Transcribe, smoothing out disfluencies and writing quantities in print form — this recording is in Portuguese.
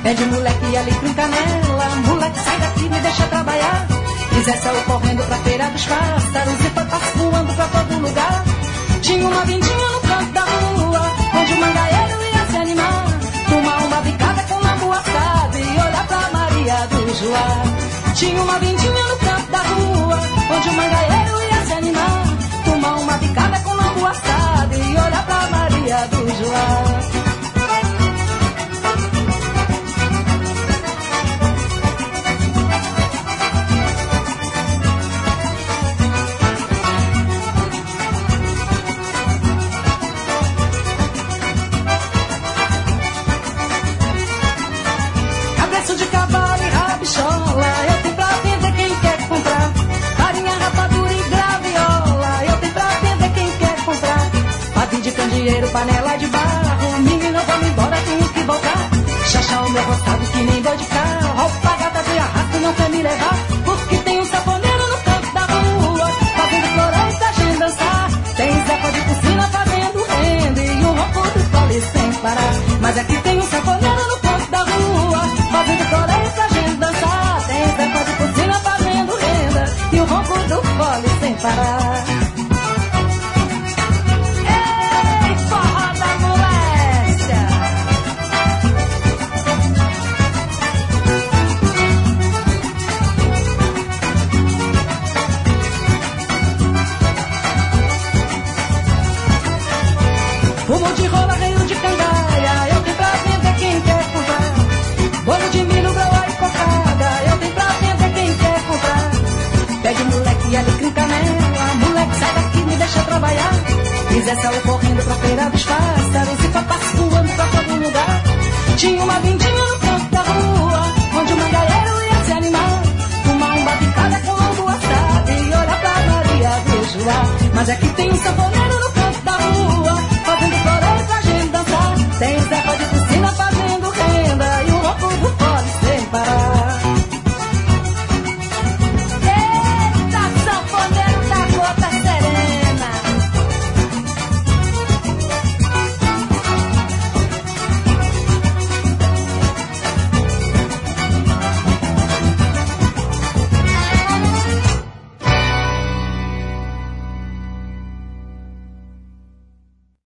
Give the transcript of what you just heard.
Pede moleque e alecrim canela, moleque sai daqui, me deixa trabalhar. E Zé saiu correndo pra feira dos pássaros e papas voando pra todo lugar. Tinha uma vindinha no canto da rua, onde o mangaeiro ia se animar. Tomar uma bicada com lambu assado e olhar pra Maria do Joá. Tinha uma vindinha no canto da rua, onde o mangaeiro ia se animar. Tomar uma bicada com lambu assado e olhar pra Maria do Joá. Panela de barro, menino, vamos embora, tenho que voltar. Chachá o meu rostado que nem boi de carro. Alpagata de arrasto não quer me levar, porque tem um saponeiro no canto da rua, fazendo florão e gente dançar. Tem Zeca de piscina fazendo renda e um ronco do fole sem parar. Mas aqui tem um saponeiro no canto da rua, fazendo florão e gente dançar. Tem Zeca de piscina fazendo renda e um ronco do fole sem parar. Fumo de rola, reio de cangaia, eu tenho pra vender quem quer comprar. Bolo de milho, broa e cocada, eu tenho pra vender quem quer comprar. Pede moleque e alecrim canela, moleque sai daqui, me deixa trabalhar. E Zé saiu correndo pra feira dos pássaros e papas voando pra todo lugar. Tinha uma vindinha no canto da rua, onde o mangaeiro ia se animar. Tomar uma bicada com lambu assado e olhar pra Maria do Joá. Mas aqui tem um sanfoneiro no canto da rua,